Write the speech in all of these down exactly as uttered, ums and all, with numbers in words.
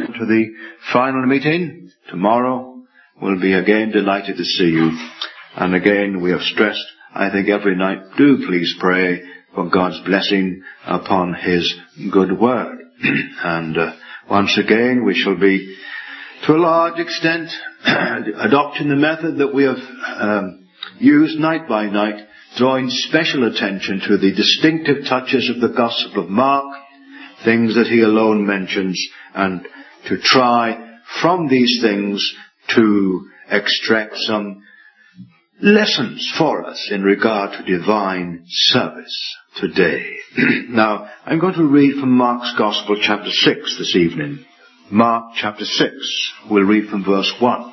to the final meeting tomorrow. We'll be again delighted to see you. And again, we have stressed, I think every night, do please pray for God's blessing upon His good word. and uh, once again, we shall be, to a large extent, adopting the method that we have um, used night by night, drawing special attention to the distinctive touches of the Gospel of Mark, things that he alone mentions, and to try from these things to extract some lessons for us in regard to divine service today. Now, I'm going to read from Mark's Gospel chapter six this evening. Mark chapter six. We'll read from verse one.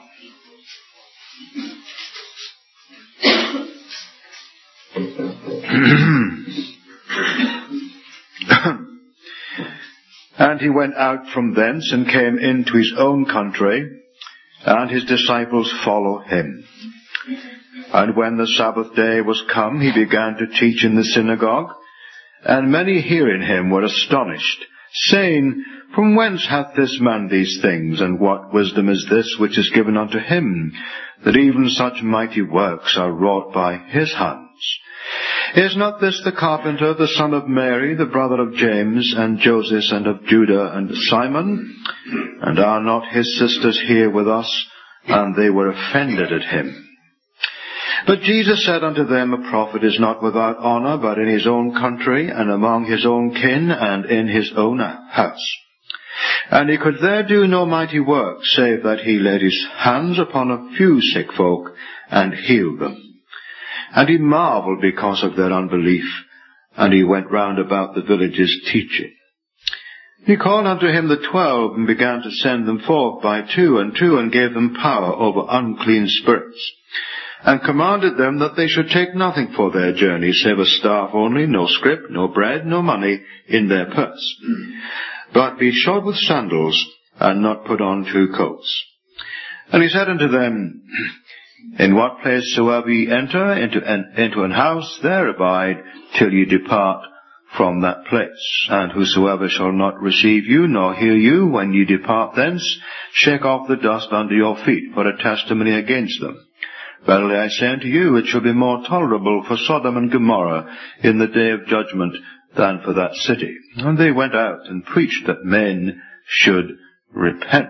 And he went out from thence and came into his own country, and his disciples followed him. And when the Sabbath day was come, he began to teach in the synagogue, and many hearing him were astonished, saying, From whence hath this man these things, and what wisdom is this which is given unto him, that even such mighty works are wrought by his hands? Is not this the carpenter, the son of Mary, the brother of James, and Joseph, and of Judah, and Simon? And are not his sisters here with us? And they were offended at him. But Jesus said unto them, A prophet is not without honour, but in his own country, and among his own kin, and in his own house. And he could there do no mighty work, save that he laid his hands upon a few sick folk, and healed them. And he marvelled because of their unbelief, and he went round about the villages teaching. He called unto him the twelve, and began to send them forth by two and two, and gave them power over unclean spirits, and commanded them that they should take nothing for their journey, save a staff only, no scrip, no bread, no money in their purse, but be shod with sandals, and not put on two coats. And he said unto them, In what place soever ye enter into an, into an house, there abide till ye depart from that place. And whosoever shall not receive you, nor hear you, when ye depart thence, shake off the dust under your feet for a testimony against them. Verily I say unto you, it shall be more tolerable for Sodom and Gomorrah in the day of judgment than for that city. And they went out and preached that men should repent.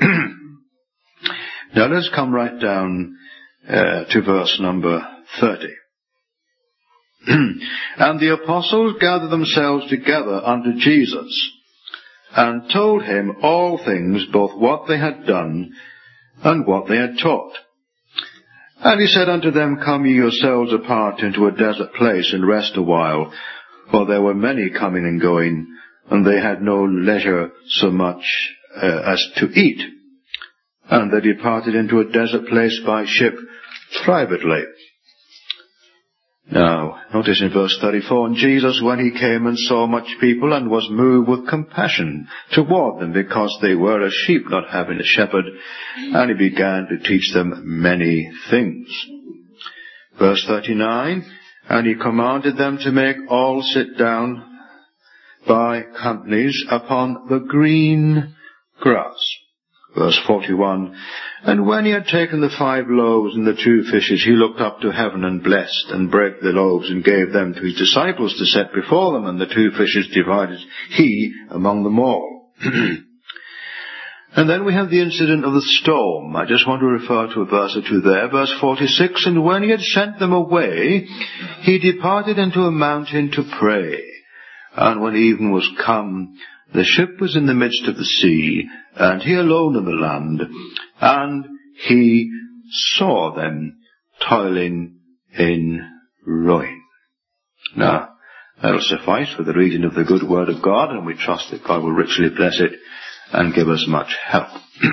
Now let's come right down Uh, to verse number thirty. And the apostles gathered themselves together unto Jesus, and told him all things, both what they had done, and what they had taught. And he said unto them, Come ye yourselves apart into a desert place, and rest a while, for there were many coming and going, and they had no leisure so much uh, as to eat. And they departed into a desert place by ship, privately. Now, notice in verse thirty-four, And Jesus, when he came and saw much people, and was moved with compassion toward them, because they were as sheep not having a shepherd, and he began to teach them many things. Verse thirty-nine, And he commanded them to make all sit down by companies upon the green grass. Verse forty-one, And when he had taken the five loaves and the two fishes, he looked up to heaven and blessed, and brake the loaves, and gave them to his disciples to set before them, and the two fishes divided he among them all. And then we have the incident of the storm. I just want to refer to a verse or two there. Verse forty-six, And when he had sent them away, he departed into a mountain to pray. And when even was come, the ship was in the midst of the sea, and he alone in the land, and he saw them toiling in ruin. Now, that'll suffice for the reading of the good word of God, and we trust that God will richly bless it and give us much help.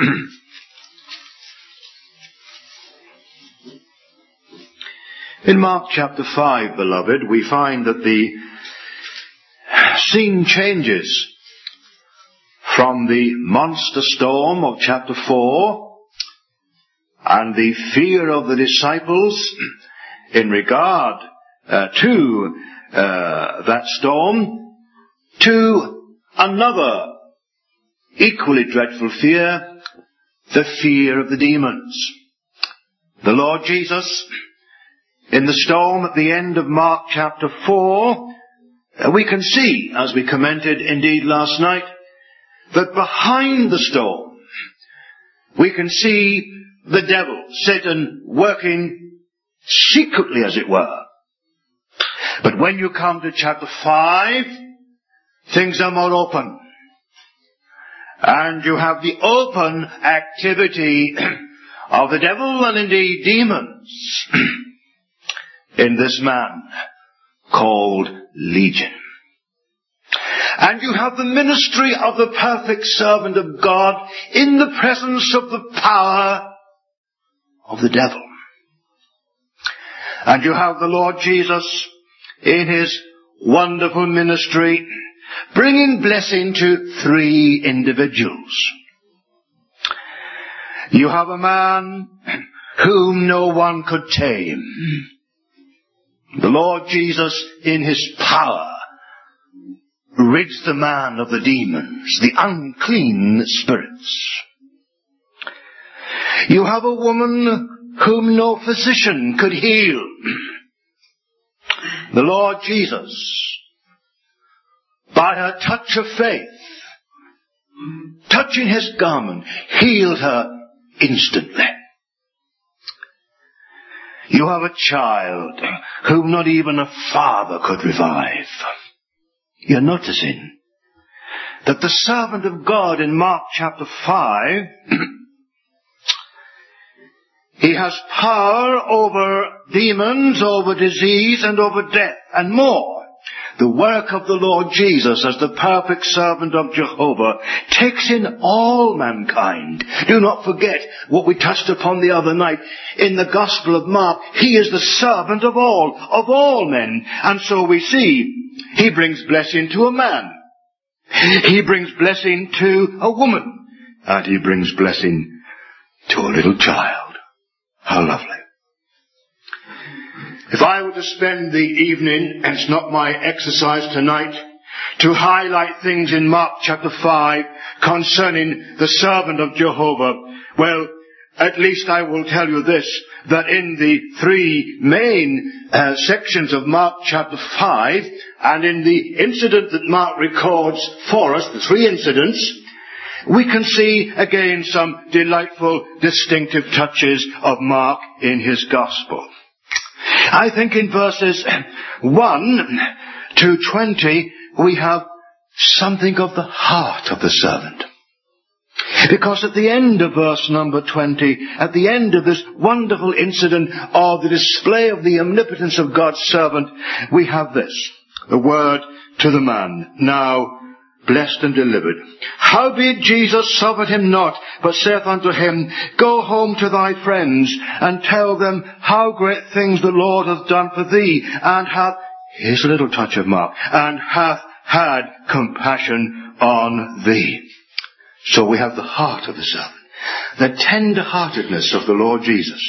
In Mark chapter five, beloved, we find that the scene changes from the monster storm of chapter four and the fear of the disciples in regard uh, to uh, that storm to another equally dreadful fear, the fear of the demons. The Lord Jesus, in the storm at the end of Mark chapter four, we can see, as we commented indeed last night, that behind the storm, we can see the devil, Satan, working secretly, as it were. But when you come to chapter five, things are more open. And you have the open activity of the devil and indeed demons in this man called Legion. And you have the ministry of the perfect servant of God in the presence of the power of the devil. And you have the Lord Jesus in his wonderful ministry bringing blessing to three individuals. You have a man whom no one could tame. The Lord Jesus in his power rids the man of the demons, the unclean spirits. You have a woman whom no physician could heal. The Lord Jesus, by her touch of faith, touching his garment, healed her instantly. You have a child whom not even a father could revive. You're noticing that the servant of God in Mark chapter five, he has power over demons, over disease, and over death, and more. The work of the Lord Jesus as the perfect servant of Jehovah takes in all mankind. Do not forget what we touched upon the other night. In the Gospel of Mark, he is the servant of all, of all men. And so we see, he brings blessing to a man. He brings blessing to a woman. And he brings blessing to a little child. How lovely. If I were to spend the evening, and it's not my exercise tonight, to highlight things in Mark chapter five concerning the servant of Jehovah, well, at least I will tell you this, that in the three main uh, sections of Mark chapter five, and in the incident that Mark records for us, the three incidents, we can see again some delightful, distinctive touches of Mark in his Gospel. I think in verses one to twenty, we have something of the heart of the servant. Because at the end of verse number twenty, at the end of this wonderful incident of the display of the omnipotence of God's servant, we have this, the word to the man, now blessed and delivered. Howbeit Jesus suffered him not, but saith unto him, Go home to thy friends, and tell them how great things the Lord hath done for thee, and hath, here's a little touch of Mark, and hath had compassion on thee. So we have the heart of the servant, the tender-heartedness of the Lord Jesus.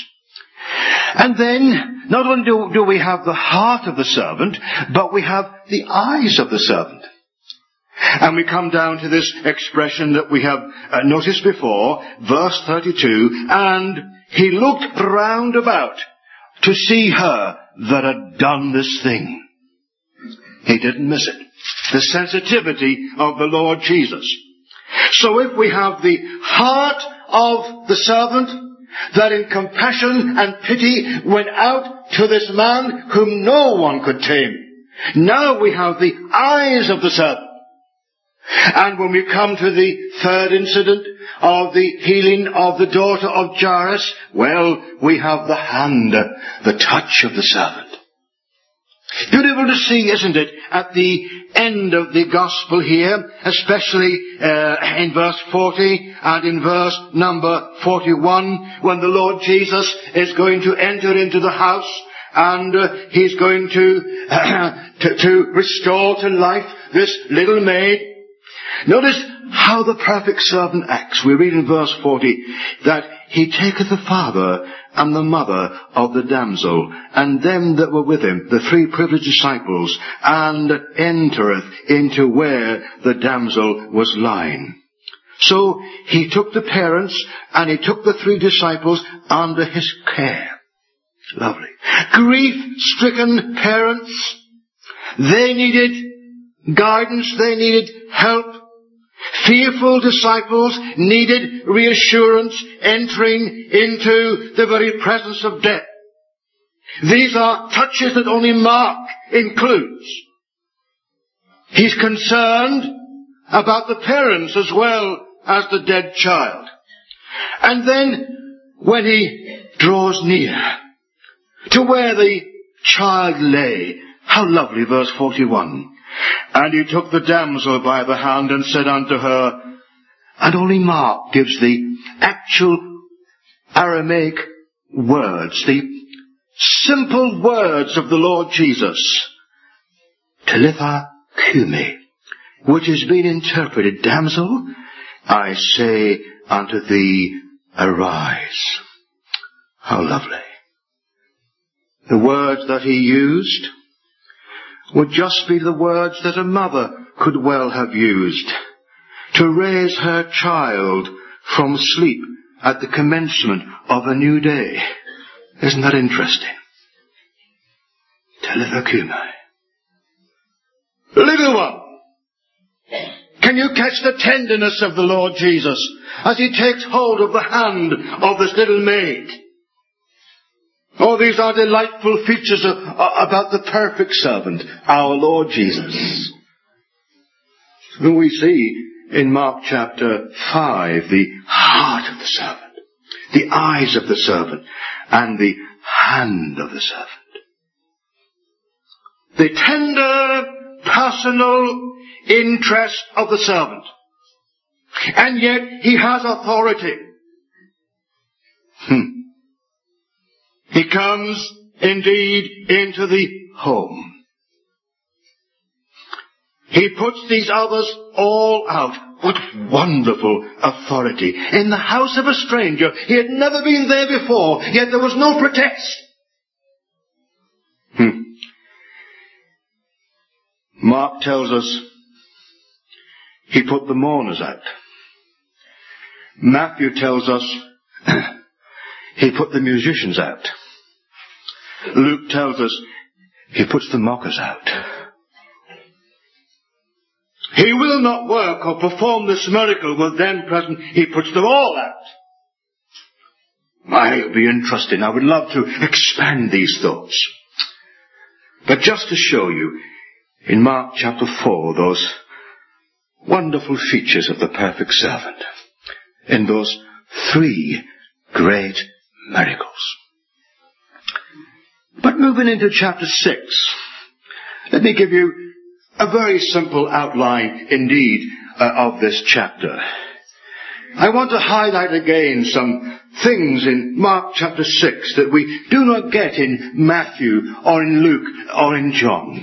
And then, not only do, do we have the heart of the servant, but we have the eyes of the servant. And we come down to this expression that we have uh, noticed before, verse thirty-two, and he looked round about to see her that had done this thing. He didn't miss it. The sensitivity of the Lord Jesus. So if we have the heart of the servant that in compassion and pity went out to this man whom no one could tame, now we have the eyes of the servant. And when we come to the third incident of the healing of the daughter of Jairus, well, we have the hand, the touch of the servant. Beautiful to see, isn't it, at the end of the gospel here, especially uh, in verse forty and in verse number forty-one, when the Lord Jesus is going to enter into the house and uh, he's going to, uh, to to restore to life this little maid. Notice how the perfect servant acts. We read in verse forty that he taketh the father and the mother of the damsel, and them that were with him, the three privileged disciples, and entereth into where the damsel was lying. So he took the parents and he took the three disciples under his care. Lovely. Grief-stricken parents, they needed guidance, they needed help. Fearful disciples needed reassurance entering into the very presence of death. These are touches that only Mark includes. He's concerned about the parents as well as the dead child. And then when he draws near to where the child lay, how lovely, verse forty-one. And he took the damsel by the hand and said unto her, and only Mark gives the actual Aramaic words, the simple words of the Lord Jesus, Talitha Cumi, which has been interpreted, damsel, I say unto thee, arise. How lovely. The words that he used would just be the words that a mother could well have used to raise her child from sleep at the commencement of a new day. Isn't that interesting? Talitha Cumi. Little one, can you catch the tenderness of the Lord Jesus as he takes hold of the hand of this little maid? Oh, these are delightful features of, uh, about the perfect servant, our Lord Jesus, who we see in Mark chapter five, the heart of the servant, the eyes of the servant, and the hand of the servant. The tender, personal interest of the servant. And yet he has authority. Hmm. He comes indeed into the home. He puts these others all out. What wonderful authority. In the house of a stranger. He had never been there before, yet there was no protest. Hmm. Mark tells us he put the mourners out. Matthew tells us he put the musicians out. Luke tells us he puts the mockers out. He will not work or perform this miracle with them present. He puts them all out. It would be interesting. I would love to expand these thoughts. But just to show you, in Mark chapter four, those wonderful features of the perfect servant, in those three great miracles. But moving into chapter six, let me give you a very simple outline indeed uh, of this chapter. I want to highlight again some things in Mark chapter six that we do not get in Matthew or in Luke or in John.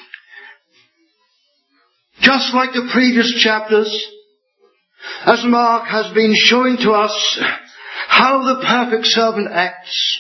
Just like the previous chapters, as Mark has been showing to us how the perfect servant acts,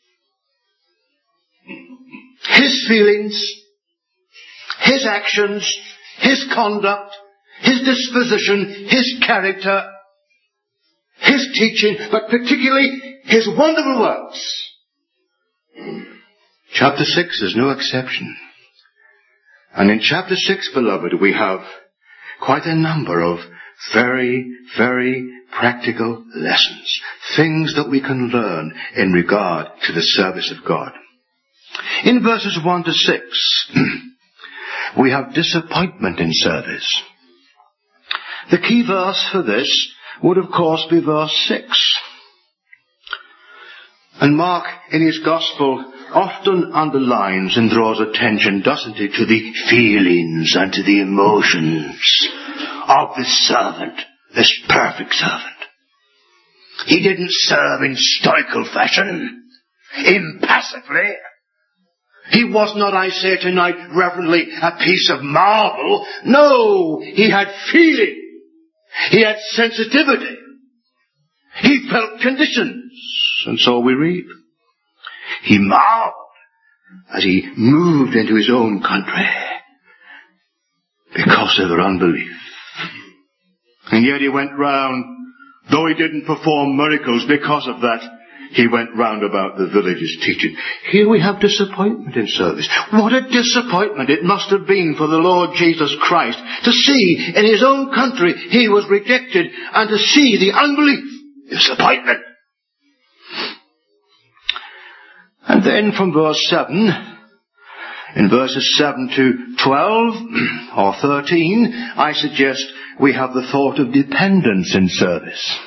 his feelings, his actions, his conduct, his disposition, his character, his teaching, but particularly his wonderful works. Chapter six is no exception. And in chapter six, beloved, we have quite a number of very, very practical lessons, things that we can learn in regard to the service of God. In verses one to six, we have disappointment in service. The key verse for this would, of course, be verse six. And Mark, in his Gospel, often underlines and draws attention, doesn't he, to the feelings and to the emotions of this servant, this perfect servant. He didn't serve in stoical fashion, impassively. He was not, I say tonight, reverently, a piece of marble. No, he had feeling. He had sensitivity. He felt conditions. And so we read. He marveled as he moved into his own country because of their unbelief. And yet he went round, though he didn't perform miracles because of that, he went round about the villages teaching. Here we have disappointment in service. What a disappointment it must have been for the Lord Jesus Christ to see in his own country he was rejected, and to see the unbelief. Disappointment. And then from verse seven, in verses seven to twelve, or thirteen, I suggest we have the thought of dependence in service.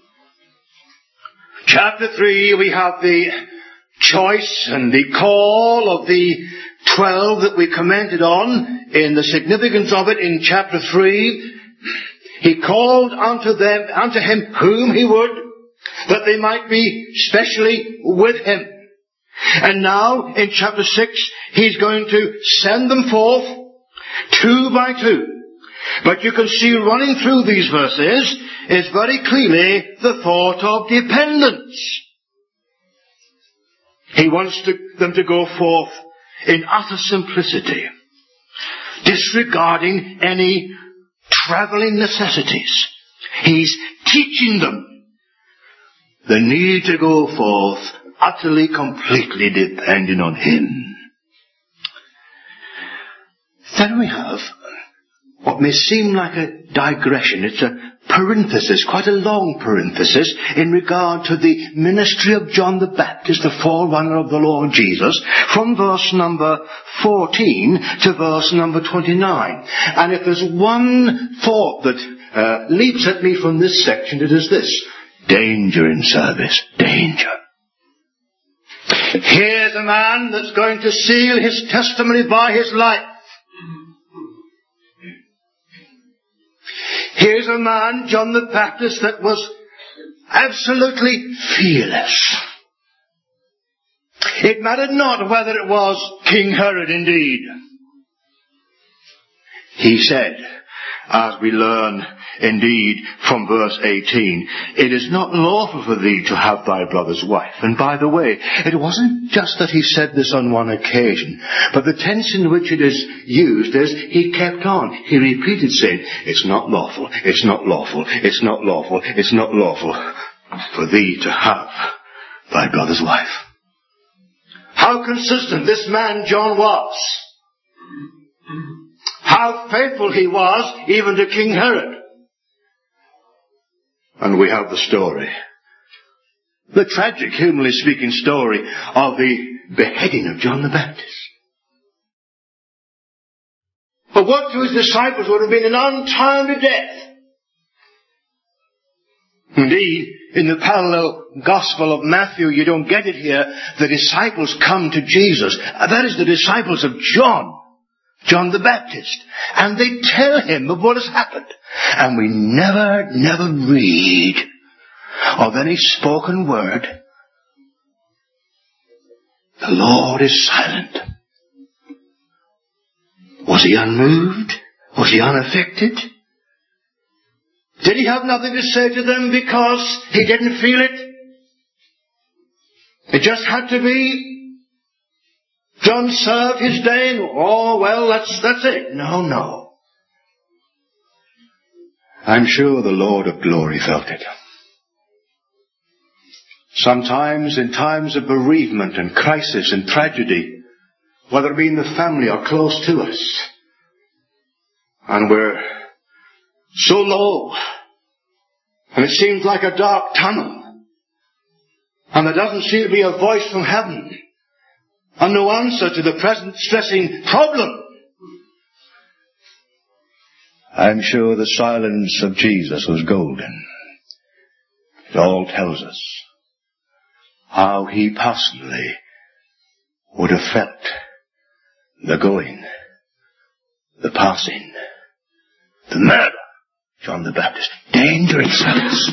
Chapter three, we have the choice and the call of the twelve that we commented on in the significance of it in chapter three. He called unto them, unto him whom he would, that they might be specially with him. And now, in chapter six, he's going to send them forth, two by two. But you can see running through these verses is very clearly the thought of dependence. He wants to, them to go forth in utter simplicity, disregarding any travelling necessities. He's teaching them the need to go forth utterly, completely depending on him. Then we have what may seem like a digression. It's a parenthesis, quite a long parenthesis, in regard to the ministry of John the Baptist, the forerunner of the Lord Jesus, from verse number fourteen to verse number twenty-nine. And if there's one thought that uh, leaps at me from this section, it is this: danger in service. Danger. Here's a man that's going to seal his testimony by his life. Here's a man, John the Baptist, that was absolutely fearless. It mattered not whether it was King Herod indeed. He said, as we learn indeed from verse eighteen, it is not lawful for thee to have thy brother's wife. And by the way, it wasn't just that he said this on one occasion, but the tense in which it is used is he kept on. He repeated saying, it's not lawful, it's not lawful, it's not lawful, it's not lawful for thee to have thy brother's wife. How consistent this man John was. How faithful he was even to King Herod. And we have the story, the tragic, humanly speaking story of the beheading of John the Baptist. But what to his disciples would have been an untimely death. Indeed, in the parallel Gospel of Matthew, you don't get it here, the disciples come to Jesus. That is the disciples of John. John the Baptist. And they tell him of what has happened. And we never, never read of any spoken word. The Lord is silent. Was he unmoved? Was he unaffected? Did he have nothing to say to them because he didn't feel it? It just had to be. John served his day and, oh, well, that's, that's it. No, no. I'm sure the Lord of glory felt it. Sometimes in times of bereavement and crisis and tragedy, whether it be in the family or close to us, and we're so low, and it seems like a dark tunnel, and there doesn't seem to be a voice from heaven, and no answer to the present stressing problem. I'm sure the silence of Jesus was golden. It all tells us how he personally would have felt the going, the passing, the murder, John the Baptist, danger in service.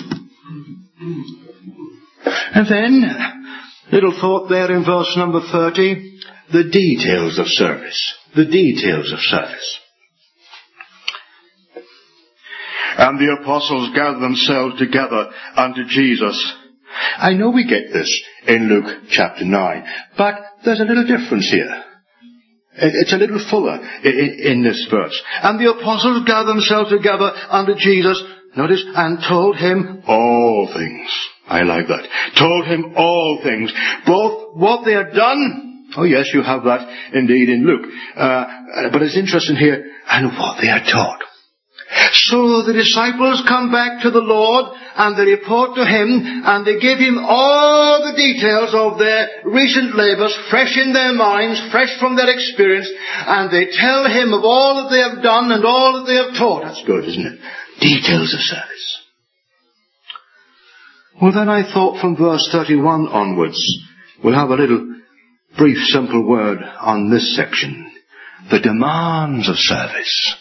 And then, little thought there in verse number thirty, the details of service. The details of service. And the apostles gathered themselves together unto Jesus. I know we get this in Luke chapter nine, but there's a little difference here. It's a little fuller in this verse. And the apostles gathered themselves together unto Jesus notice, and told him all things. I like that. Told him all things. Both what they had done. Oh yes, you have that indeed in Luke. Uh, but it's interesting here, and what they had taught. So the disciples come back to the Lord and they report to him and they give him all the details of their recent labours, fresh in their minds, fresh from their experience, and they tell him of all that they have done and all that they have taught. That's good, isn't it? Details of service. Well, then I thought from verse thirty-one onwards, we'll have a little brief, simple word on this section. The demands of service.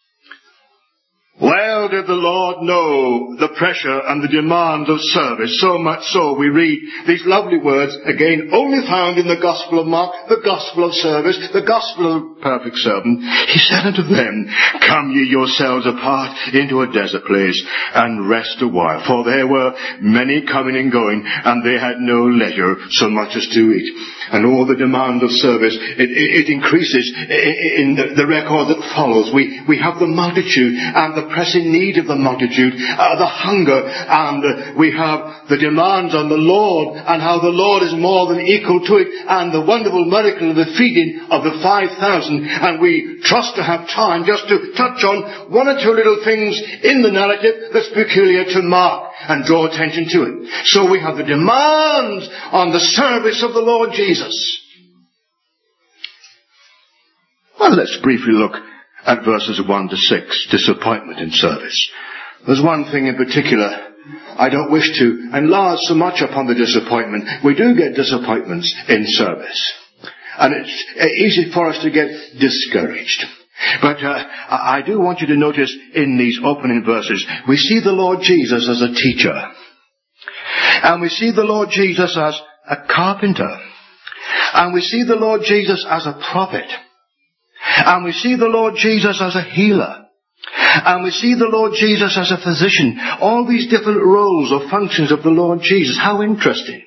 Well did the Lord know the pressure and the demands of service, so much so we read these lovely words, again only found in the Gospel of Mark, the Gospel of service, the Gospel of perfect servant. He said unto them, Come ye yourselves apart into a desert place, and rest a while. For there were many coming and going, and they had no leisure so much as to eat. And all the demand of service, it, it, it increases in the, the record that follows. We, we have the multitude and the pressing need of the multitude, uh, the hunger, and uh, we have the demands on the Lord, and how the Lord is more than equal to it, and the wonderful miracle of the feeding of the five thousand. And we trust to have time just to touch on one or two little things in the narrative that's peculiar to Mark and draw attention to it. So we have the demands on the service of the Lord Jesus. Well, let's briefly look at verses one to six, disappointment in service. There's one thing in particular I don't wish to enlarge so much upon the disappointment. We do get disappointments in service, and it's easy for us to get discouraged. But uh, I do want you to notice in these opening verses, we see the Lord Jesus as a teacher, and we see the Lord Jesus as a carpenter, and we see the Lord Jesus as a prophet, and we see the Lord Jesus as a healer. And we see the Lord Jesus as a physician. All these different roles or functions of the Lord Jesus. How interesting.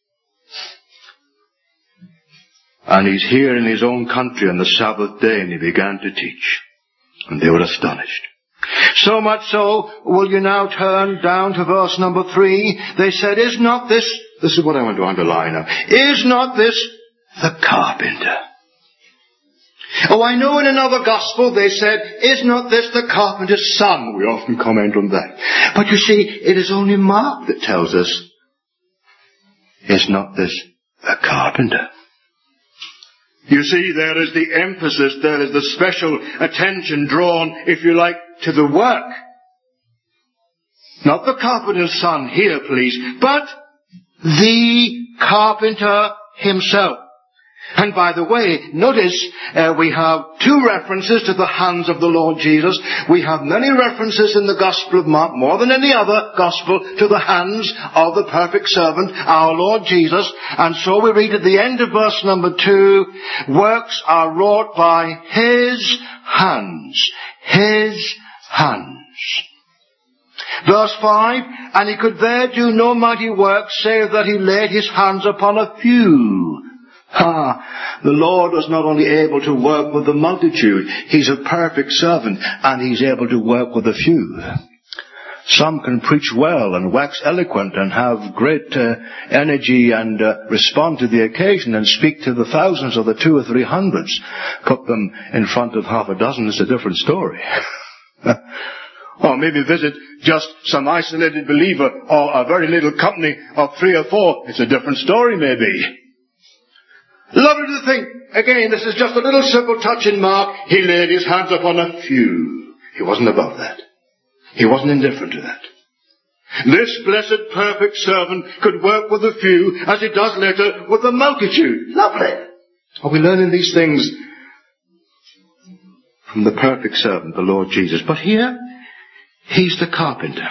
And he's here in his own country on the Sabbath day, and he began to teach. And they were astonished. So much so, will you now turn down to verse number three? They said, is not this, this is what I want to underline now, is not this the carpenter? Oh, I know in another gospel they said, is not this the carpenter's son? We often comment on that. But you see, it is only Mark that tells us, is not this the carpenter? You see, there is the emphasis, there is the special attention drawn, if you like, to the work. Not the carpenter's son here, please, but the carpenter himself. And by the way, notice uh, we have two references to the hands of the Lord Jesus. We have many references in the Gospel of Mark, more than any other Gospel, to the hands of the perfect servant, our Lord Jesus. And so we read at the end of verse number two, works are wrought by His hands. His hands. Verse five, and He could there do no mighty work, save that He laid His hands upon a few. Ah, the Lord was not only able to work with the multitude, He's a perfect servant, and He's able to work with a few. Some can preach well and wax eloquent and have great uh, energy and uh, respond to the occasion and speak to the thousands or the two or three hundreds. Put them in front of half a dozen, it's a different story. Or maybe visit just some isolated believer or a very little company of three or four, it's a different story maybe. Lovely to think, again, this is just a little simple touch in Mark. He laid his hands upon a few. He wasn't above that. He wasn't indifferent to that. This blessed perfect servant could work with the few as he does later with the multitude. Lovely. Are we learning these things from the perfect servant, the Lord Jesus? But here, He's the carpenter.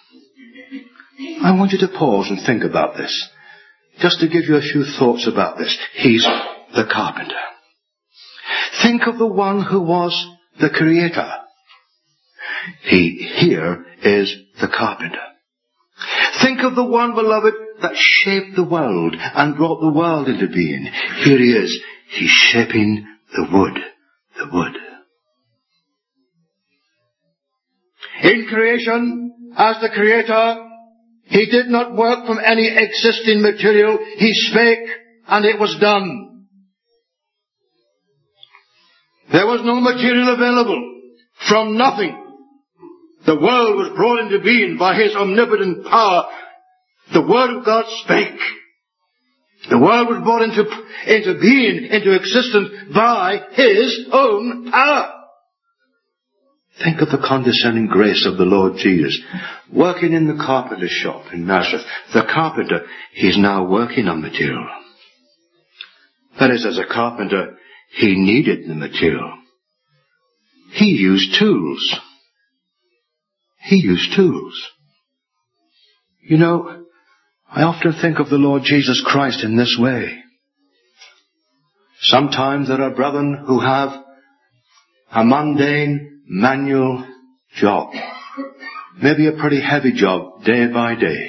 I want you to pause and think about this. Just to give you a few thoughts about this. He's the carpenter. Think of the one who was the creator. He here is the carpenter. Think of the one, beloved, that shaped the world and brought the world into being. Here He is. He's shaping the wood. The wood. In creation as the Creator, He did not work from any existing material. He spake, and it was done. There was no material available. From nothing, the world was brought into being by His omnipotent power. The Word of God spake. The world was brought into, into being, into existence by His own power. Think of the condescending grace of the Lord Jesus. Working in the carpenter's shop in Nazareth. The carpenter, he's now working on material. That is, as a carpenter, he needed the material. He used tools. He used tools. You know, I often think of the Lord Jesus Christ in this way. Sometimes there are brethren who have a mundane manual job. Maybe a pretty heavy job day by day.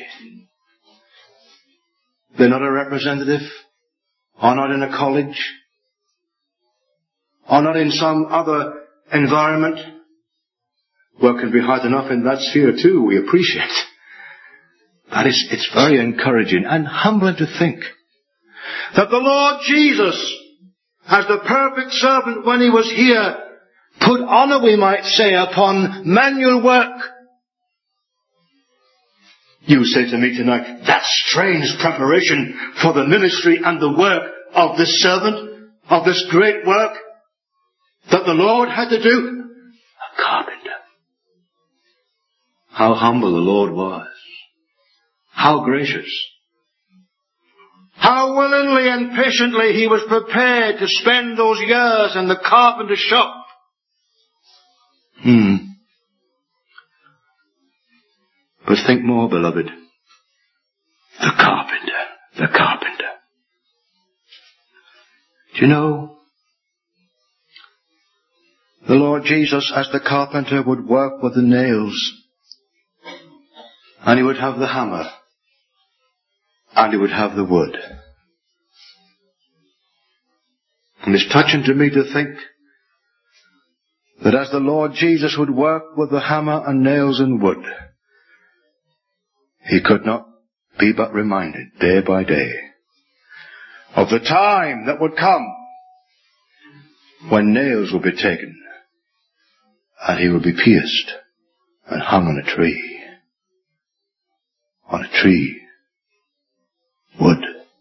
They're not a representative, or not in a college, or not in some other environment. Work can be hard enough in that sphere too, we appreciate. But it's, it's very encouraging and humbling to think that the Lord Jesus, as the perfect servant when He was here, put honor, we might say, upon manual work. You say to me tonight, that's strange preparation for the ministry and the work of this servant, of this great work that the Lord had to do. A carpenter. How humble the Lord was. How gracious. How willingly and patiently He was prepared to spend those years in the carpenter's shop. Hmm. But think more, beloved. The carpenter. The carpenter. Do you know, the Lord Jesus as the carpenter would work with the nails. And He would have the hammer. And He would have the wood. And it's touching to me to think that as the Lord Jesus would work with the hammer and nails and wood, He could not be but reminded day by day of the time that would come when nails would be taken and He would be pierced and hung on a tree. On a tree. Wood.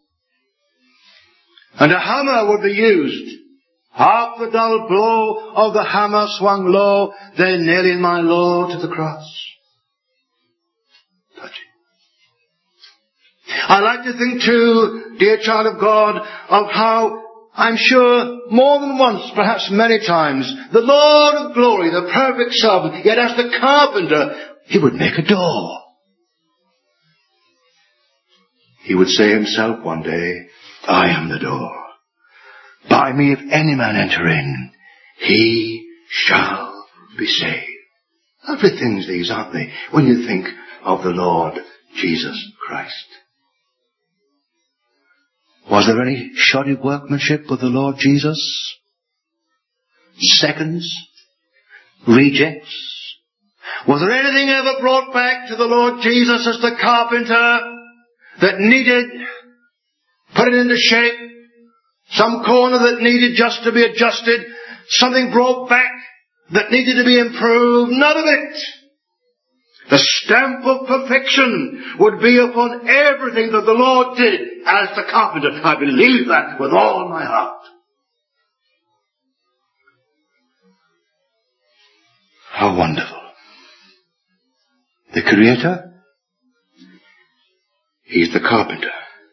And a hammer would be used. Hark the dull blow of the hammer swung low, they're nailing my Lord to the cross. Touching. I like to think too, dear child of God, of how, I'm sure, more than once, perhaps many times, the Lord of glory, the perfect servant, yet as the carpenter, He would make a door. He would say Himself one day, I am the door. By me if any man enter in, he shall be saved. Lovely things these, aren't they, when you think of the Lord Jesus Christ. Was there any shoddy workmanship with the Lord Jesus? Seconds? Rejects? Was there anything ever brought back to the Lord Jesus as the carpenter that needed put it into shape? Some corner that needed just to be adjusted? Something brought back that needed to be improved? None of it. The stamp of perfection would be upon everything that the Lord did as the carpenter. I believe that with all my heart. How wonderful. The Creator, He's the carpenter.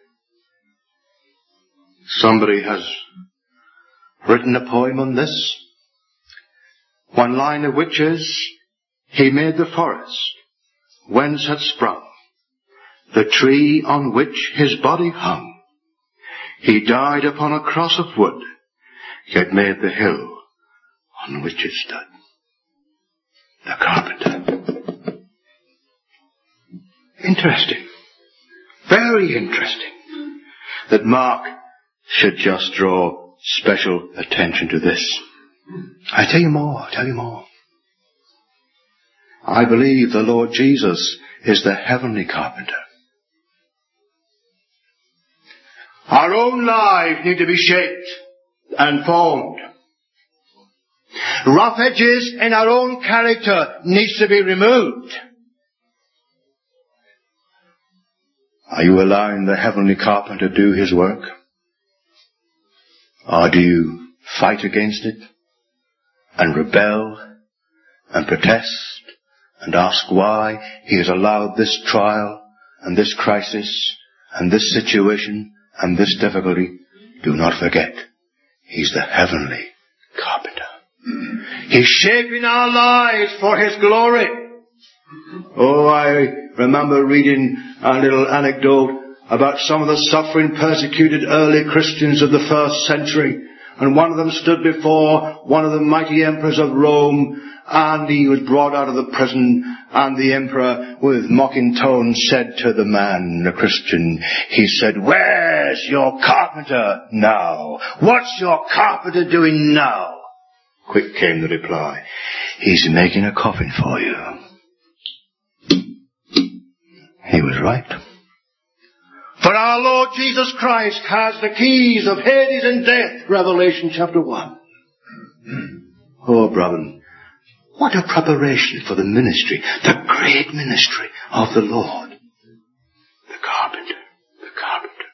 Somebody has written a poem on this, one line of which is, He made the forest whence had sprung the tree on which His body hung. He died upon a cross of wood, yet made the hill on which it stood. The carpenter. Interesting. Very interesting that Mark should just draw special attention to this. I tell you more, I tell you more. I believe the Lord Jesus is the heavenly carpenter. Our own lives need to be shaped and formed. Rough edges in our own character needs to be removed. Are you allowing the heavenly carpenter to do his work? Or do you fight against it and rebel and protest and ask why he has allowed this trial and this crisis and this situation and this difficulty? Do not forget, he's the heavenly carpenter. He's shaping our lives for his glory. Oh, I remember reading a little anecdote about some of the suffering, persecuted early Christians of the first century. And one of them stood before one of the mighty emperors of Rome, and he was brought out of the prison, and the emperor, with mocking tone, said to the man, the Christian, he said, "Where's your carpenter now? What's your carpenter doing now?" Quick came the reply, "He's making a coffin for you." He was right. For our Lord Jesus Christ has the keys of Hades and death, Revelation chapter one. Oh, brethren, what a preparation for the ministry, the great ministry of the Lord. The carpenter, the carpenter.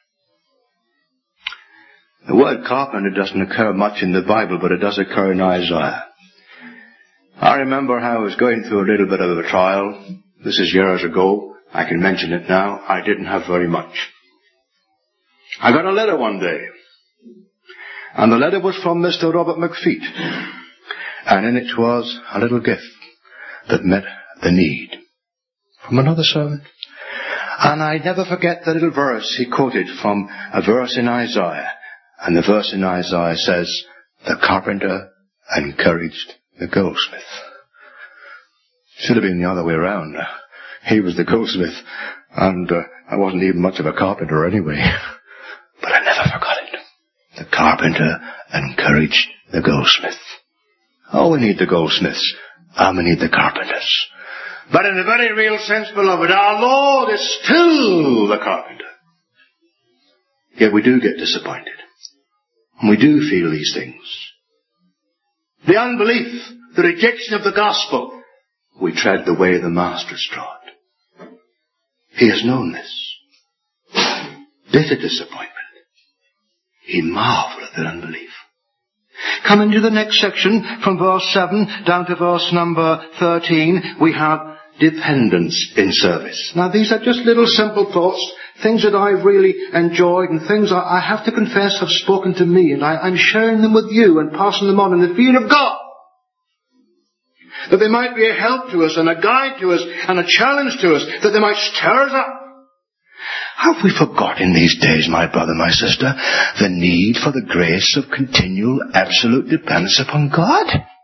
The word carpenter doesn't occur much in the Bible, but it does occur in Isaiah. I remember how I was going through a little bit of a trial. This is years ago. I can mention it now. I didn't have very much. I got a letter one day, and the letter was from Mister Robert McFeet, and in it was a little gift that met the need from another servant. And I never forget the little verse he quoted from a verse in Isaiah, and the verse in Isaiah says, "The carpenter encouraged the goldsmith." Should have been the other way around. He was the goldsmith, and uh, I wasn't even much of a carpenter anyway. But I never forgot it. The carpenter encouraged the goldsmith. Oh, we need the goldsmiths, and we need the carpenters. But in a very real sense, beloved, our Lord is still the carpenter. Yet we do get disappointed. And we do feel these things. The unbelief, the rejection of the gospel. We tread the way the Master's trod. He has known this. Bitter disappointment. He marveled at their unbelief. Coming to the next section, from verse seven down to verse number thirteen, we have dependence in service. Now these are just little simple thoughts, things that I've really enjoyed, and things I, I have to confess have spoken to me, and I, I'm sharing them with you and passing them on in the fear of God. That they might be a help to us and a guide to us and a challenge to us, that they might stir us up. Have we forgotten these days, my brother, my sister, the need for the grace of continual, absolute dependence upon God?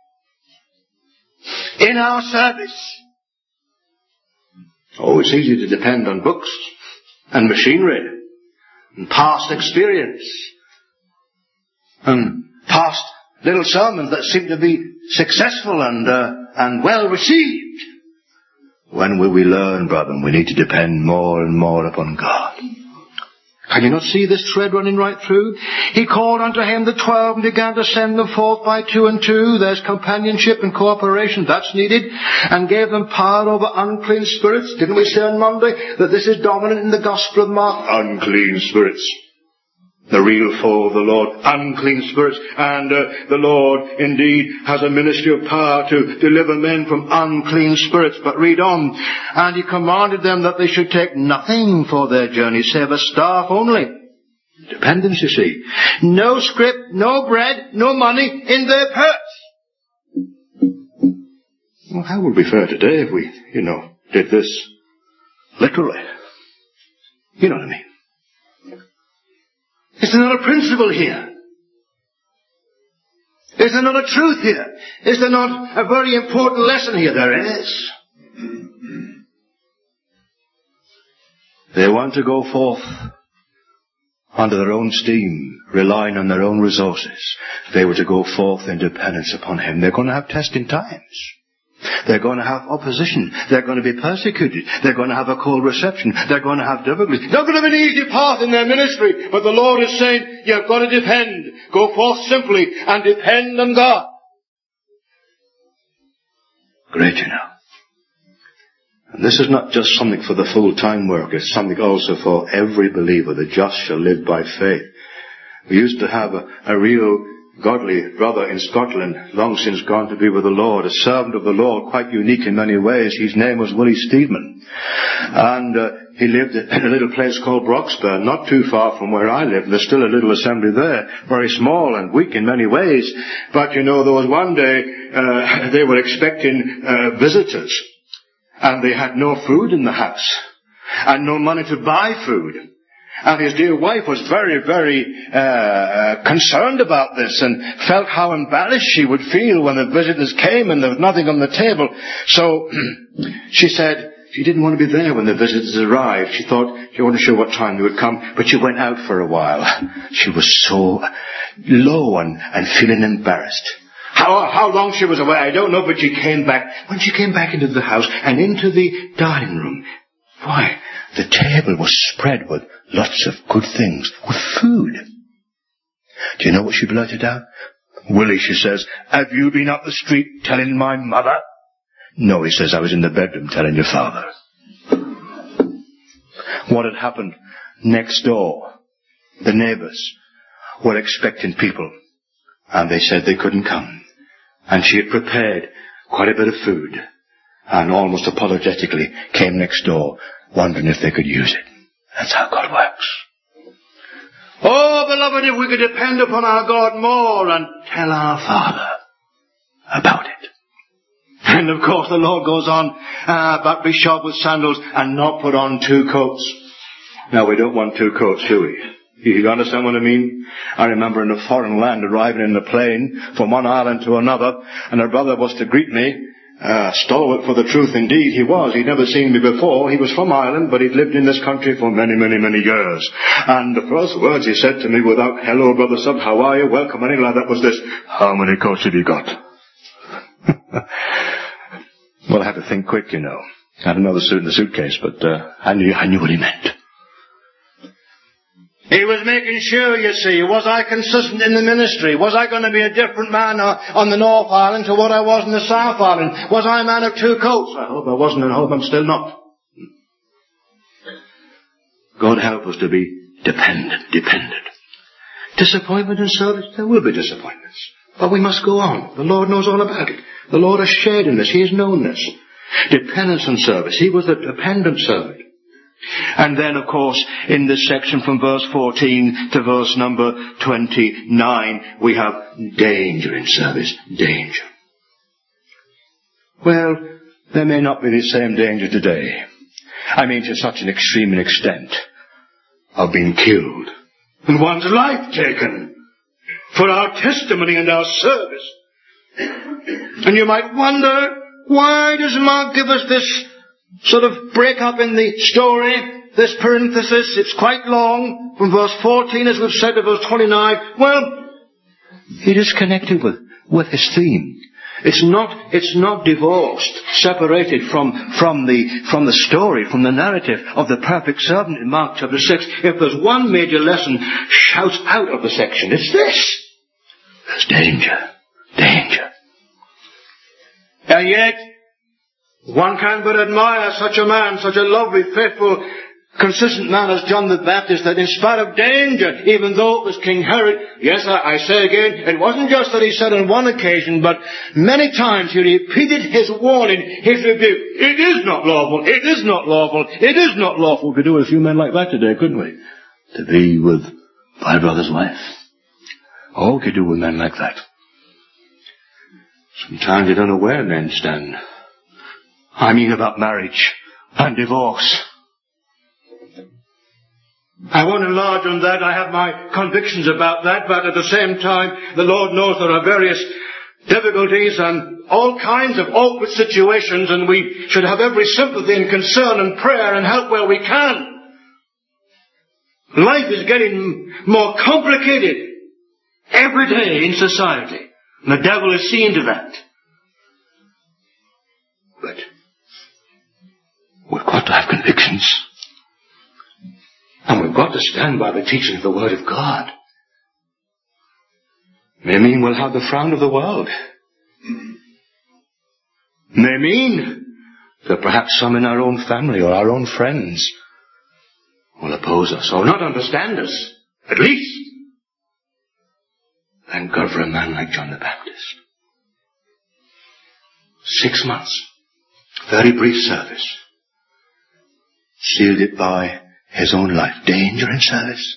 In our service. Oh, it's easy to depend on books and machinery and past experience and past little sermons that seem to be successful and uh, and well received. When will we learn, brethren, we need to depend more and more upon God? Can you not see this thread running right through? He called unto him the twelve and began to send them forth by two and two. There's companionship and cooperation. That's needed. And gave them power over unclean spirits. Didn't we say on Monday that this is dominant in the Gospel of Mark? Unclean spirits. The real foe of the Lord, unclean spirits. And uh, the Lord indeed has a ministry of power to deliver men from unclean spirits. But read on. And he commanded them that they should take nothing for their journey, save a staff only. Dependence, you see. No scrip, no bread, no money in their purse. Well, how would we fare today if we, you know, did this literally? You know what I mean? Is there not a principle here? Is there not a truth here? Is there not a very important lesson here? There is. They want to go forth under their own steam, relying on their own resources. If they were to go forth in dependence upon Him, they're going to have testing times. They're going to have opposition. They're going to be persecuted. They're going to have a cold reception. They're going to have difficulties. Not going to have an easy path in their ministry. But the Lord is saying, you've got to depend. Go forth simply and depend on God. Great, you know. And this is not just something for the full-time worker. It's something also for every believer. The just shall live by faith. We used to have a, a real godly brother in Scotland, long since gone to be with the Lord, a servant of the Lord, quite unique in many ways. His name was Willie Steedman. And uh, he lived in a little place called Broxburn, not too far from where I live. There's still a little assembly there, very small and weak in many ways. But, you know, there was one day uh, they were expecting uh, visitors, and they had no food in the house, and no money to buy food. And his dear wife was very, very uh, concerned about this and felt how embarrassed she would feel when the visitors came and there was nothing on the table. So she said she didn't want to be there when the visitors arrived. She thought she wasn't sure what time they would come, but she went out for a while. She was so low and, and feeling embarrassed. How, how long she was away, I don't know, but she came back. When she came back into the house and into the dining room, why, the table was spread with lots of good things, with food. Do you know what she blurted out? Willie, she says, have you been up the street telling my mother? No, he says, I was in the bedroom telling your father. What had happened next door? The neighbours were expecting people, and they said they couldn't come. And she had prepared quite a bit of food, and almost apologetically came next door, wondering if they could use it. That's how God works. Oh, beloved, if we could depend upon our God more and tell our Father about it. And of course the Lord goes on, uh, but be shod with sandals and not put on two coats. Now we don't want two coats, do we? You understand what I mean? I remember in a foreign land arriving in a plane from one island to another, and a brother was to greet me. Uh, stalwart for the truth indeed he was. He'd never seen me before. He was from Ireland, but he'd lived in this country for many, many, many years. And the first words he said to me without, hello, brother sub, how are you, welcome, anything like that, was this, how many coats have you got? Well, I had to think quick, you know. I had another suit in the suitcase, but uh, I knew I knew what he meant. He was making sure, you see, was I consistent in the ministry? Was I going to be a different man on the North Island to what I was in the South Island? Was I a man of two coats? I hope I wasn't, and I hope I'm still not. God help us to be dependent, dependent. Disappointment in service? There will be disappointments. But we must go on. The Lord knows all about it. The Lord has shared in this. He has known this. Dependence on service. He was a dependent servant. And then, of course, in this section from verse fourteen to verse number twenty-nine, we have danger in service. Danger. Well, there may not be the same danger today. I mean, to such an extreme extent of being killed and one's life taken for our testimony and our service. And you might wonder, why does Mark give us this sort of break up in the story, this parenthesis? It's quite long, from verse fourteen, as we've said, to verse twenty-nine. Well, it is connected with, with his theme. It's not, it's not divorced, separated from, from the, from the story, from the narrative of the perfect servant in Mark chapter six. If there's one major lesson shouts out of the section, it's this. There's danger. Danger. And yet, one can but admire such a man, such a lovely, faithful, consistent man as John the Baptist, that in spite of danger, even though it was King Herod, yes, I, I say again, it wasn't just that he said on one occasion, but many times he repeated his warning, his rebuke. It is not lawful, it is not lawful, it is not lawful. We could do with a few men like that today, couldn't we? To be with my brother's wife. Oh, we could do with men like that. Sometimes you don't know where men stand. I mean about marriage and divorce. I won't enlarge on that. I have my convictions about that, but at the same time, the Lord knows there are various difficulties and all kinds of awkward situations, and we should have every sympathy and concern and prayer and help where we can. Life is getting more complicated every day in society, and the devil is seeing to that. saints. And we've got to stand by the teaching of the Word of God. May mean we'll have the frown of the world. May mean that perhaps some in our own family or our own friends will oppose us or not understand us, at least. Thank God for a man like John the Baptist. Six months, very brief service, sealed it by his own life. Danger in service.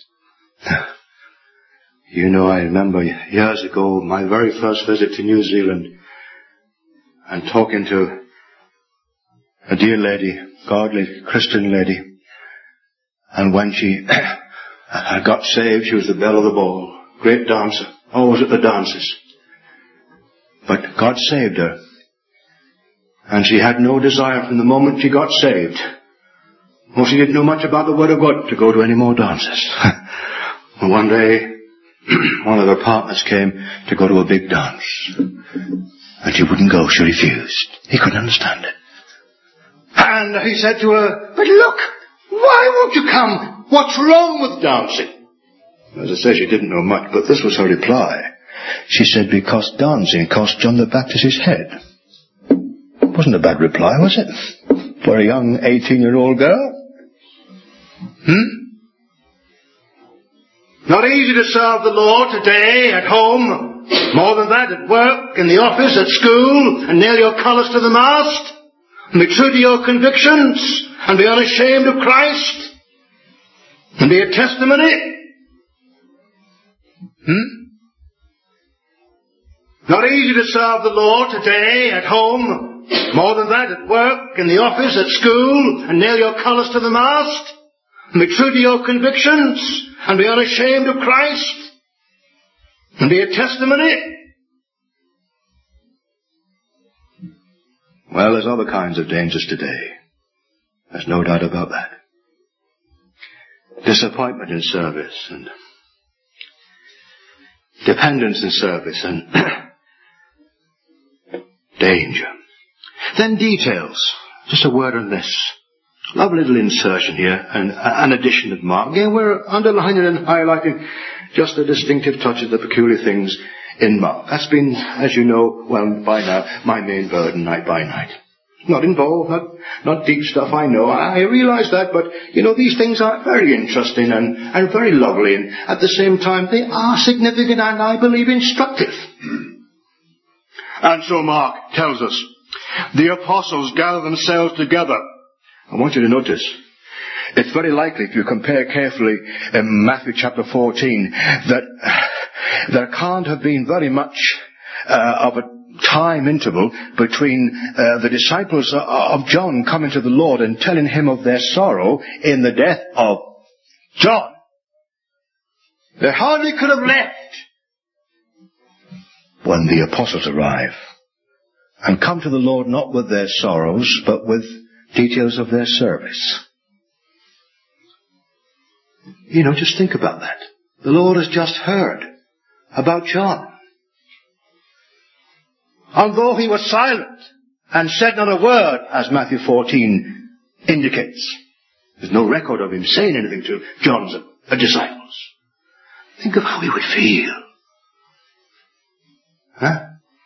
You know, I remember years ago, my very first visit to New Zealand, and talking to a dear lady, godly Christian lady, and when she got saved, she was the belle of the ball, great dancer, always at the dances. But God saved her, and she had no desire from the moment she got saved. Well, she didn't know much about the Word of God to go to any more dances. And one day, one of her partners came to go to a big dance. And she wouldn't go, she refused. He couldn't understand it. And he said to her, but look, why won't you come? What's wrong with dancing? As I say, she didn't know much, but this was her reply. She said, because dancing cost John the Baptist his head. Wasn't a bad reply, was it? For a young eighteen-year-old girl? Hmm? Not easy to serve the Lord today at home. More than that, at work, in the office, at school, and nail your colours to the mast. And be true to your convictions. And be unashamed of Christ. And be a testimony. Hmm? Not easy to serve the Lord today at home. More than that, at work, in the office, at school, and nail your colours to the mast. And be true to your convictions. And be unashamed of Christ. And be a testimony. Well, there's other kinds of dangers today. There's no doubt about that. Disappointment in service and dependence in service and danger. Then details. Just a word on this. Lovely little insertion here, and an addition of Mark. Again, we're underlining and highlighting just the distinctive touches, the peculiar things in Mark. That's been, as you know, well, by now, my main burden night by night. Not involved, not, not deep stuff, I know. I realize that, but, you know, these things are very interesting and, and very lovely, and at the same time, they are significant and, I believe, instructive. And so Mark tells us, the apostles gather themselves together. I want you to notice, it's very likely, if you compare carefully in Matthew chapter fourteen, that uh, there can't have been very much uh, of a time interval between uh, the disciples of John coming to the Lord and telling him of their sorrow in the death of John. They hardly could have left when the apostles arrive and come to the Lord not with their sorrows, but with details of their service. You know, just think about that. The Lord has just heard about John. Although he was silent and said not a word, as Matthew fourteen indicates. There's no record of him saying anything to John's disciples. Think of how he would feel. Huh?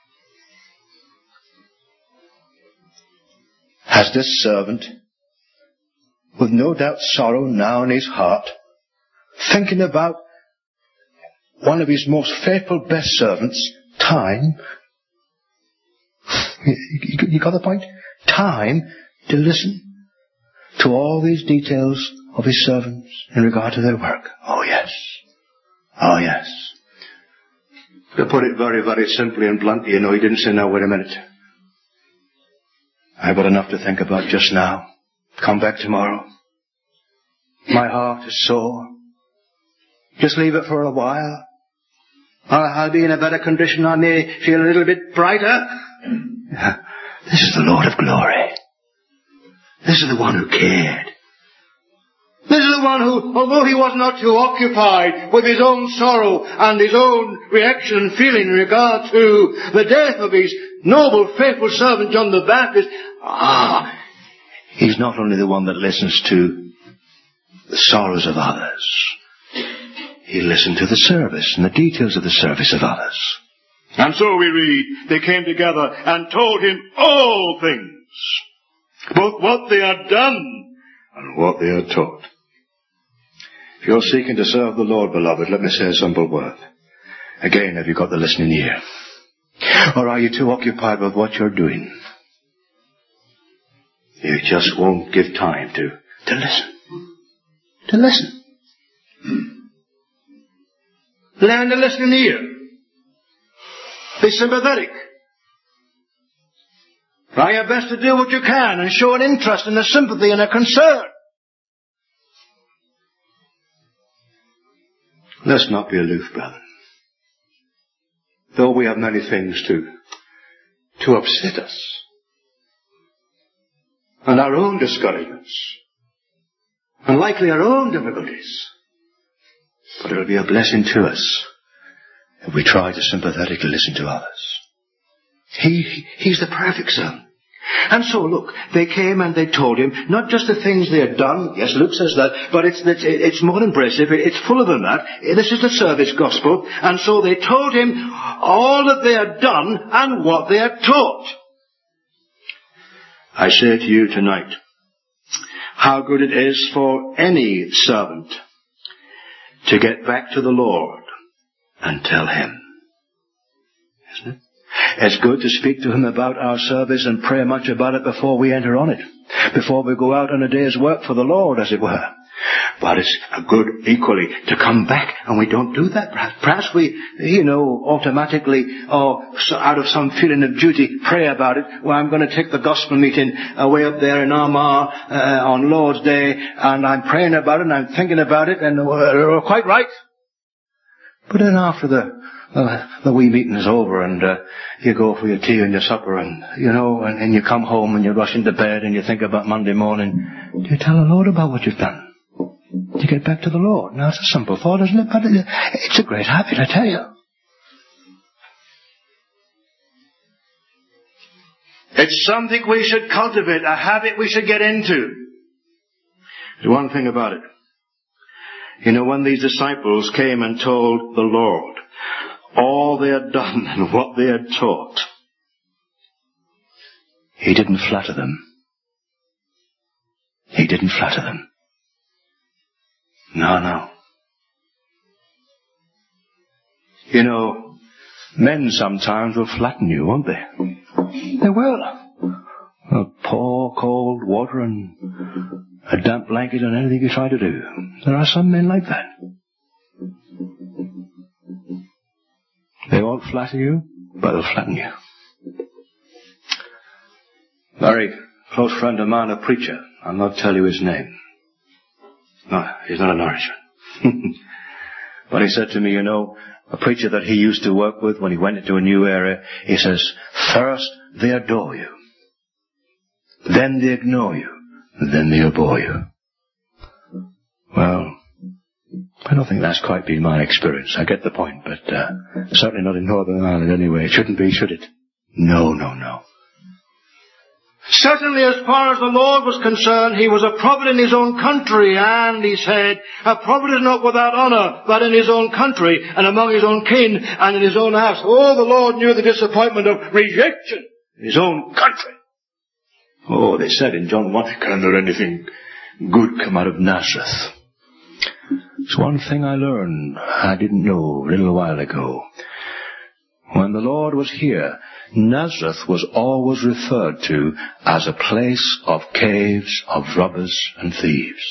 Has this servant, with no doubt sorrow now in his heart, thinking about one of his most faithful best servants, time, you, you got the point? Time to listen to all these details of his servants in regard to their work. Oh yes. Oh yes. To put it very, very simply and bluntly, you know, he didn't say, now wait a minute. I've got enough to think about just now. Come back tomorrow. My heart is sore. Just leave it for a while. I'll be in a better condition. I may feel a little bit brighter. This is the Lord of glory. This is the one who cared. This is the one who, although he was not too occupied with his own sorrow and his own reaction and feeling in regard to the death of his noble, faithful servant John the Baptist, ah, He's not only the one that listens to the sorrows of others. He listened to the service and the details of the service of others. And so we read, they came together and told him all things, both what they had done and what they had taught. If you're seeking to serve the Lord, beloved, let me say a simple word. Again, have you got the listening ear? Or are you too occupied with what you're doing? You just won't give time to, to listen. To listen. Learn to listen in the ear. Be sympathetic. Try your best to do what you can and show an interest and a sympathy and a concern. Let's not be aloof, brother. Though we have many things to, to upset us. And our own discouragements. And likely our own difficulties. But it'll be a blessing to us if we try to sympathetically listen to others. He, he's the perfect son. And so, look, they came and they told him not just the things they had done. Yes, Luke says that, but it's, it's, it's more impressive. It's fuller than that. This is the service gospel. And so they told him all that they had done and what they had taught. I say to you tonight, how good it is for any servant to get back to the Lord and tell him. Isn't it? It's good to speak to him about our service and pray much about it before we enter on it. Before we go out on a day's work for the Lord, as it were. But it's good equally to come back, and we don't do that. Perhaps we, you know, automatically, or out of some feeling of duty, pray about it. Well, I'm going to take the gospel meeting away up there in Armagh uh, on Lord's Day, and I'm praying about it, and I'm thinking about it, and we're quite right. But then after the uh, the wee meeting is over, and uh, you go for your tea and your supper, and you know, and, and you come home and you rush into bed and you think about Monday morning. Do you tell the Lord about what you've done? To get back to the Lord. Now, it's a simple thought, isn't it? But it's a great habit, I tell you. It's something we should cultivate, a habit we should get into. There's one thing about it. You know, when these disciples came and told the Lord all they had done and what they had taught, he didn't flatter them. He didn't flatter them. No, no. You know, men sometimes will flatten you, won't they? They will. A pour cold water and a damp blanket and anything you try to do. There are some men like that. They won't flatter you, but they'll flatten you. Very close friend of mine, a preacher. I'll not tell you his name. No, he's not an Irishman. But he said to me, you know, a preacher that he used to work with when he went into a new area, he says, first they adore you, then they ignore you, then they abhor you. Well, I don't think that's quite been my experience. I get the point, but uh, certainly not in Northern Ireland anyway. It shouldn't be, should it? No, no, no. Certainly, as far as the Lord was concerned, he was a prophet in his own country, and he said, a prophet is not without honour, but in his own country, and among his own kin, and in his own house. Oh, the Lord knew the disappointment of rejection in his own country. Oh, they said in John one, can there anything good come out of Nazareth? It's one thing I learned I didn't know a little while ago. When the Lord was here, Nazareth was always referred to as a place of caves, of robbers and thieves.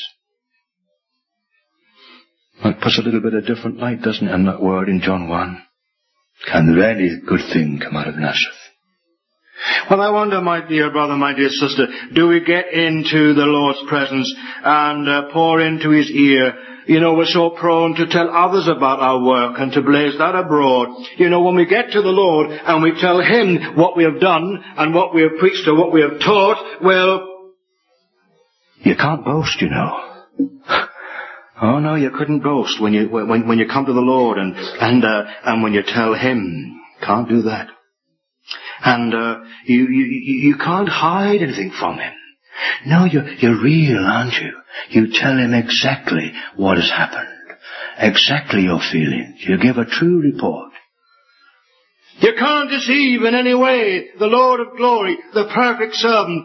That puts a little bit of different light, doesn't it, on that word in John one? Can there any good thing come out of Nazareth? Well, I wonder, my dear brother, my dear sister, do we get into the Lord's presence and uh, pour into his ear? You know, we're so prone to tell others about our work and to blaze that abroad. You know, when we get to the Lord and we tell him what we have done and what we have preached or what we have taught, well, you can't boast, you know. Oh no, you couldn't boast when you when when you come to the Lord and and uh, and when you tell him. Can't do that. And uh, you, you you can't hide anything from him. No, you're, you're real, aren't you? You tell him exactly what has happened. Exactly your feelings. You give a true report. You can't deceive in any way the Lord of glory, the perfect servant.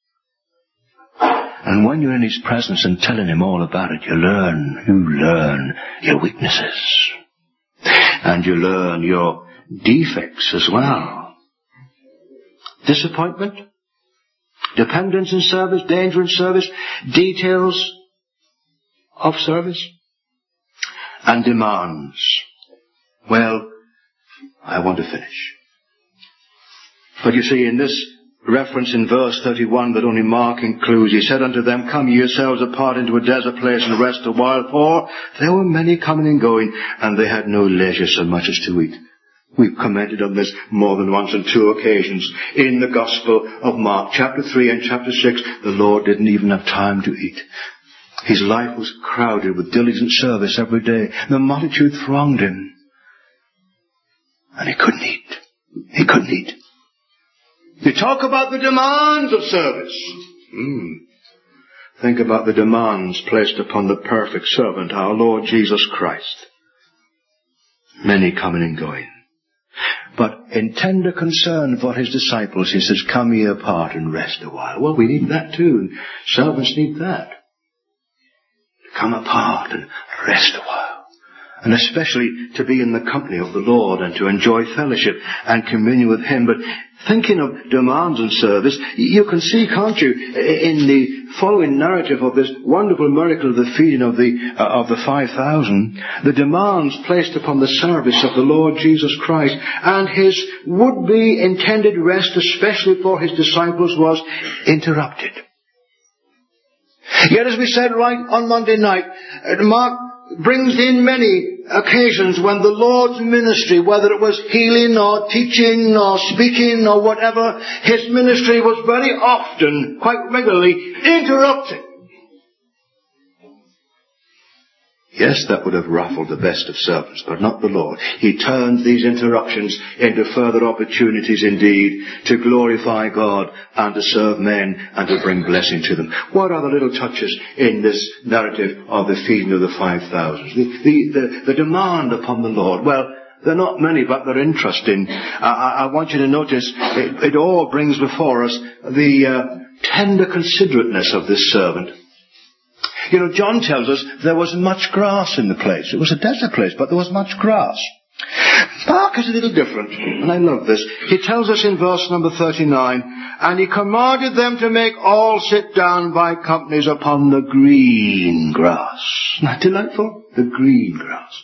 And when you're in his presence and telling him all about it, you learn, you learn your weaknesses. And you learn your defects as well. Disappointment, dependence in service, danger in service, details of service, and demands. Well, I want to finish. But you see, in this reference in verse thirty-one that only Mark includes, he said unto them, Come ye yourselves apart into a desert place and rest a while, for there were many coming and going, and they had no leisure so much as to eat. We've commented on this more than once on two occasions. In the Gospel of Mark, chapter three and chapter six, the Lord didn't even have time to eat. His life was crowded with diligent service every day. The multitude thronged him. And he couldn't eat. He couldn't eat. You talk about the demands of service. Mm. Think about the demands placed upon the perfect servant, our Lord Jesus Christ. Many coming and going. But in tender concern for his disciples, he says, Come ye apart and rest a while. Well, we need that too. Servants need that. Come apart and rest a while. And especially to be in the company of the Lord and to enjoy fellowship and communion with him. But thinking of demands and service, you can see, can't you, in the following narrative of this wonderful miracle of the feeding of the uh, of the five thousand, the demands placed upon the service of the Lord Jesus Christ and his would-be intended rest, especially for his disciples, was interrupted. Yet, as we said right on Monday night, Mark brings in many occasions when the Lord's ministry, whether it was healing or teaching or speaking or whatever, his ministry was very often, quite regularly, interrupted. Yes, that would have ruffled the best of servants, but not the Lord. He turned these interruptions into further opportunities indeed to glorify God and to serve men and to bring blessing to them. What are the little touches in this narrative of the feeding of the five thousand? The, the, the, the demand upon the Lord. Well, they're not many, but they're interesting. I, I want you to notice it, it all brings before us the uh, tender considerateness of this servant. You know, John tells us there was much grass in the place. It was a desert place, but there was much grass. Mark is a little different, and I love this. He tells us in verse number thirty-nine, And he commanded them to make all sit down by companies upon the green grass. Isn't that delightful? The green grass.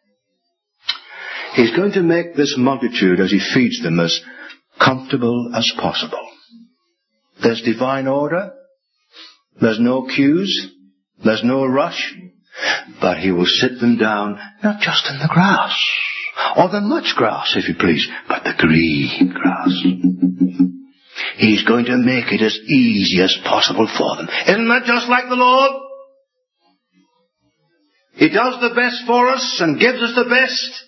He's going to make this multitude, as he feeds them, as comfortable as possible. There's divine order. There's no cues. There's no rush, but he will sit them down, not just in the grass, or the much grass, if you please, but the green grass. He's going to make it as easy as possible for them. Isn't that just like the Lord? He does the best for us and gives us the best.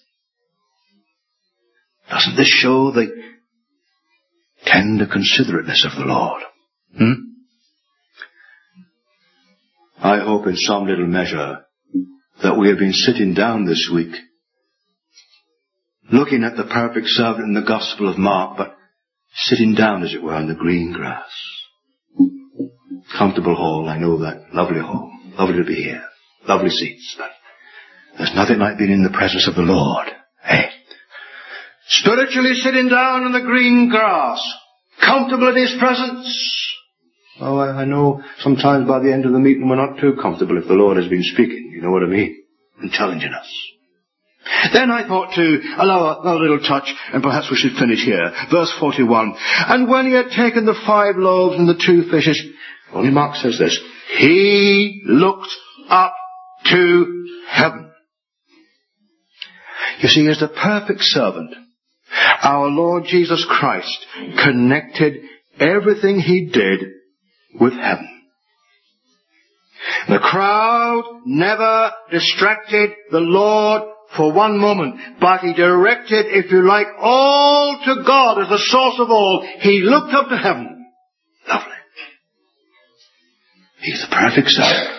Doesn't this show the tender considerateness of the Lord? Hmm? I hope in some little measure that we have been sitting down this week, looking at the perfect servant in the Gospel of Mark, but sitting down, as it were, on the green grass. Comfortable hall, I know that. Lovely hall. Lovely to be here. Lovely seats, but there's nothing like being in the presence of the Lord. Hey, spiritually sitting down on the green grass, comfortable in his presence. Oh, I, I know sometimes by the end of the meeting we're not too comfortable if the Lord has been speaking, you know what I mean, and challenging us. Then I thought to allow another little touch, and perhaps we should finish here. Verse forty-one. And when he had taken the five loaves and the two fishes, only Mark says this, he looked up to heaven. You see, as the perfect servant, our Lord Jesus Christ connected everything he did with heaven. The crowd never distracted the Lord for one moment, but he directed, if you like, all to God as the source of all. He looked up to heaven. Lovely. He's the perfect Son.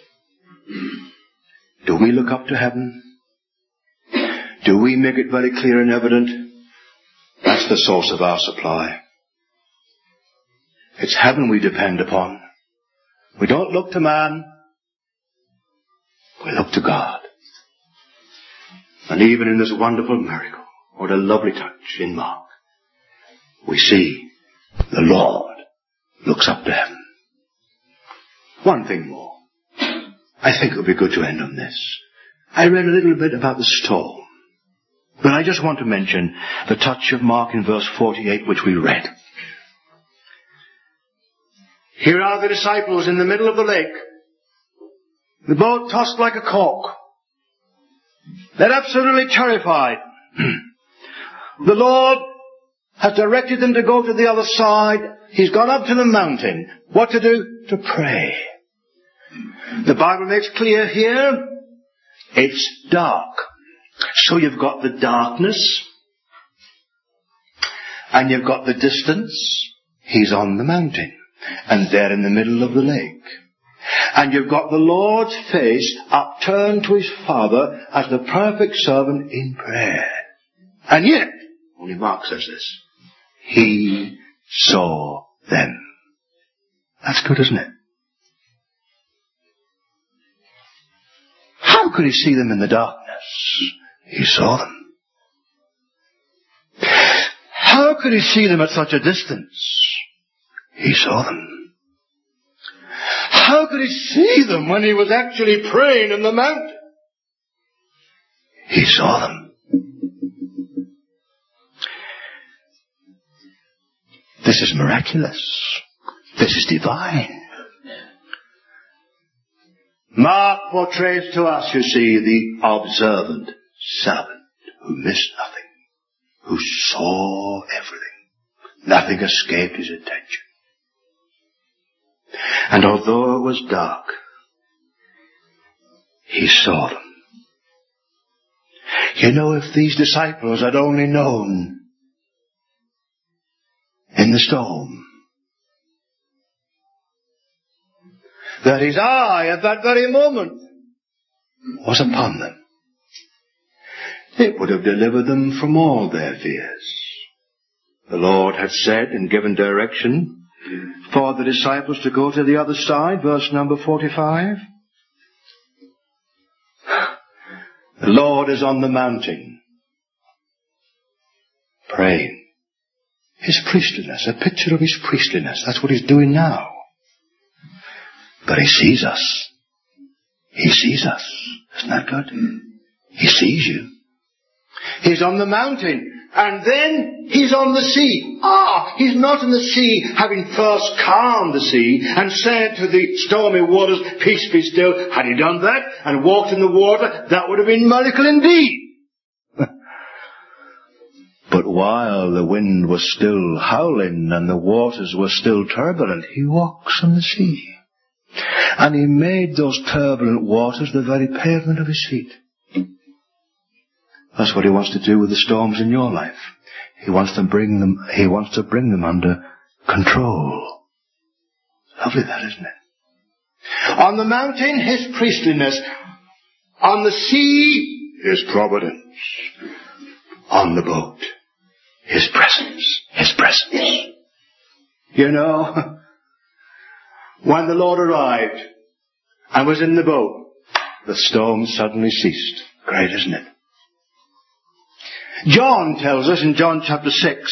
Do we look up to heaven? Do we make it very clear and evident? That's the source of our supply. It's heaven we depend upon. We don't look to man. We look to God. And even in this wonderful miracle, what a lovely touch in Mark, we see the Lord looks up to heaven. One thing more. I think it would be good to end on this. I read a little bit about the storm, but I just want to mention the touch of Mark in verse forty-eight, which we read. Here are the disciples in the middle of the lake. The boat tossed like a cork. They're absolutely terrified. The Lord has directed them to go to the other side. He's gone up to the mountain. What to do? To pray. The Bible makes clear here, it's dark. So you've got the darkness, and you've got the distance. He's on the mountain, and they're in the middle of the lake. And you've got the Lord's face upturned to his Father as the perfect servant in prayer. And yet, only Mark says this, he saw them. That's good, isn't it? How could he see them in the darkness? He saw them. How could he see them at such a distance? He saw them. How could he see them when he was actually praying in the mountain? He saw them. This is miraculous. This is divine. Mark portrays to us, you see, the observant servant who missed nothing, who saw everything. Nothing escaped his attention. And although it was dark, he saw them. You know, if these disciples had only known in the storm that his eye at that very moment was upon them, it would have delivered them from all their fears. The Lord had said and given direction for the disciples to go to the other side, verse number forty-five. The Lord is on the mountain, praying. His priestliness, a picture of his priestliness. That's what he's doing now. But he sees us. He sees us. Isn't that good? He sees you. He's on the mountain. And then he's on the sea. Ah, he's not in the sea, having first calmed the sea and said to the stormy waters, peace be still. Had he done that and walked in the water, that would have been miracle indeed. But while the wind was still howling and the waters were still turbulent, he walks on the sea. And he made those turbulent waters the very pavement of his feet. That's what he wants to do with the storms in your life. He wants to bring them, he wants to bring them under control. Lovely that, isn't it? On the mountain, his priestliness. On the sea, his providence. On the boat, his presence. His presence. You know, when the Lord arrived and was in the boat, the storm suddenly ceased. Great, isn't it? John tells us in John chapter six,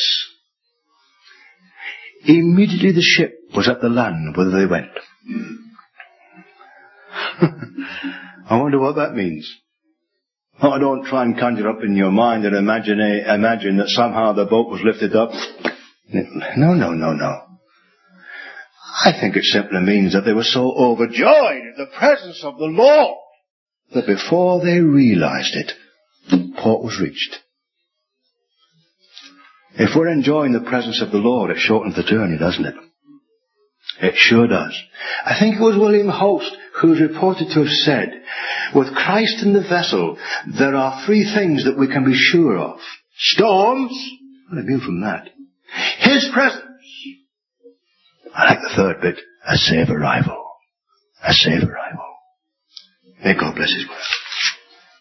immediately the ship was at the land whither they went. I wonder what that means. Oh, don't try and conjure up in your mind and imagine, imagine that somehow the boat was lifted up. No, no, no, no. I think it simply means that they were so overjoyed at the presence of the Lord that before they realized it, the port was reached. If we're enjoying the presence of the Lord, it shortens the journey, doesn't it? It sure does. I think it was William Host who is reported to have said, with Christ in the vessel, there are three things that we can be sure of. Storms, what have you from that? His presence. I like the third bit, a safe arrival. a safe arrival. May God bless His word.